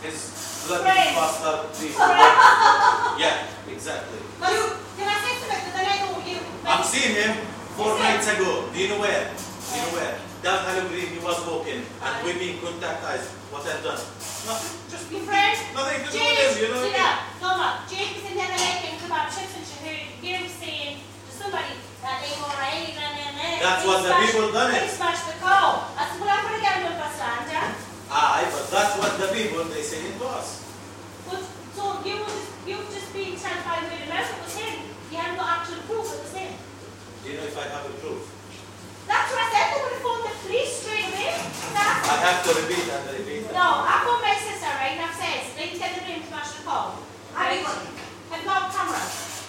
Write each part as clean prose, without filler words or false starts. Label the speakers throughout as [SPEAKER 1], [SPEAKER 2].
[SPEAKER 1] his bloody bastard people. Yeah, exactly.
[SPEAKER 2] Can I say something? Because I know you.
[SPEAKER 1] I've seen him 4 nights ago. Do you know where? Do you know where? Down Hollow Green, he was walking and we being contacted. What I've done? Nothing. Just
[SPEAKER 2] Your friend?
[SPEAKER 1] nothing to do with him, you know what I mean?
[SPEAKER 2] No, Jake was in there making kebab chips and she heard him saying to somebody that they were alright and
[SPEAKER 1] That's what the people done it.
[SPEAKER 2] They smashed the cow. I said, well, I'm going to get him with Sandra.
[SPEAKER 1] Aye, but that's what the people, they say it was.
[SPEAKER 2] But, so you've just been terrified with him. It was him. You haven't got actual proof it was him.
[SPEAKER 1] Do you know if I have a proof?
[SPEAKER 2] That's what I said. They would have phoned the police straight away.
[SPEAKER 1] I have to repeat and repeat that.
[SPEAKER 2] No, I've got my sister, right, and I've said, they can get the room to smash the cow. Right? I've got cameras.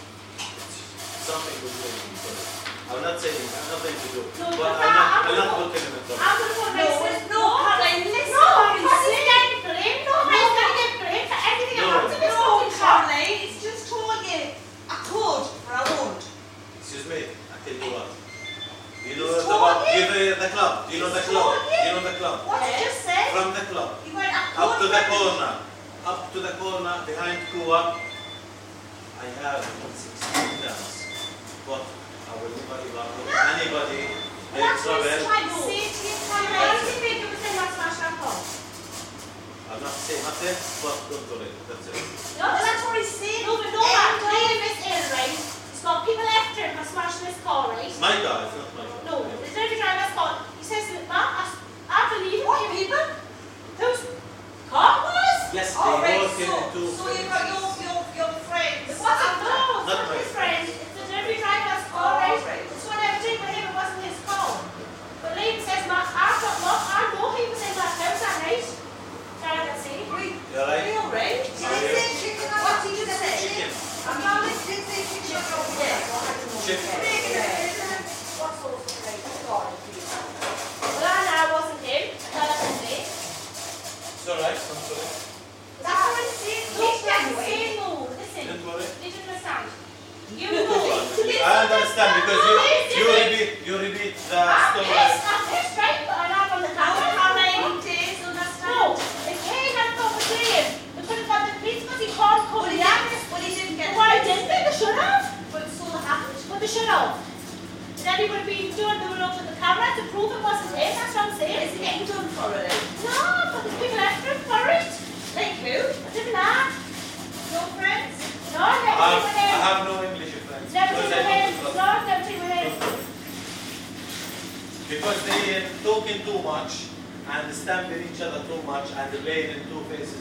[SPEAKER 1] Something was going on. I'm not saying it has nothing to do.
[SPEAKER 2] No,
[SPEAKER 1] but I'm not looking at it.
[SPEAKER 2] I'm going to put my sister.
[SPEAKER 3] No, Caroline, listen.
[SPEAKER 2] No, because he's getting blamed. No, he's going to get blamed for everything that happens in this fucking shop.
[SPEAKER 3] Caroline, it's just told you. I could, but I won't.
[SPEAKER 1] Excuse me, I tell you what. You know the club? Do you know the club? Do you know the club? Do you know the club?
[SPEAKER 2] What did you just say?
[SPEAKER 1] From the club.
[SPEAKER 2] You went
[SPEAKER 1] Up to the corner. Up to the corner behind Kua. I have 16 grams. But I will never give up to anybody.
[SPEAKER 2] That's what he's
[SPEAKER 1] trouble.
[SPEAKER 2] trying to say to you, Caroline. Why do you think it was him that smashed that cow?
[SPEAKER 1] I'm not saying nothing, but don't do it. That's it.
[SPEAKER 2] No, that's what he's saying. No, but no, I'm playing this in, right? It's got people after him for smashing this car, right?
[SPEAKER 1] It's my car, it's not my car.
[SPEAKER 2] No, the delivery driver's car. He says, Ma'am, I believe what people? Whose car was?
[SPEAKER 1] Yes, they
[SPEAKER 3] All right,
[SPEAKER 1] walk into.
[SPEAKER 3] so you've got your friends.
[SPEAKER 2] What's it? No, it's
[SPEAKER 1] Not
[SPEAKER 2] not
[SPEAKER 1] my
[SPEAKER 2] his friend. It's the delivery driver's car, right?
[SPEAKER 3] right.
[SPEAKER 2] It's whatever did with him, it wasn't his car. But Liam says, Ma'am, I know he was in that house that night. Trying to see.
[SPEAKER 1] You're right?
[SPEAKER 3] Are you all right?
[SPEAKER 1] Did he say
[SPEAKER 3] chicken? What did you say?
[SPEAKER 1] Chicken.
[SPEAKER 3] I'm not listening to chicken.
[SPEAKER 1] Chicken.
[SPEAKER 2] What sauce was it? Garlic, please. Well, I wasn't him. Tell us his name.
[SPEAKER 1] It's alright, I'm sorry.
[SPEAKER 2] That's what I'm saying. Don't say no. Listen.
[SPEAKER 1] Don't worry.
[SPEAKER 2] Did you understand? You
[SPEAKER 1] Go
[SPEAKER 2] know.
[SPEAKER 1] on. I understand because you repeat the story.
[SPEAKER 2] I'm pissed, right? But I'm not on the camera.
[SPEAKER 3] How many days
[SPEAKER 2] No. If Kane had thought the same, they could have got the police because he called Cody.
[SPEAKER 3] But he didn't get
[SPEAKER 2] Why didn't they? They should have.
[SPEAKER 3] But so happened.
[SPEAKER 2] But they should have. Then he would have been doing the look at the camera to prove it wasn't him. That's what I'm saying.
[SPEAKER 3] Is he getting done for it?
[SPEAKER 2] No, but there's people after him for it.
[SPEAKER 3] Like who?
[SPEAKER 2] I didn't ask.
[SPEAKER 3] No friends?
[SPEAKER 2] No, never
[SPEAKER 1] I
[SPEAKER 2] seen with him.
[SPEAKER 1] have no English friends.
[SPEAKER 2] Never
[SPEAKER 1] Because
[SPEAKER 2] seen
[SPEAKER 1] I
[SPEAKER 2] with him.
[SPEAKER 1] don't
[SPEAKER 2] No, never seen with him.
[SPEAKER 1] Because they talking too much and stamping each other too much and they playing in two faces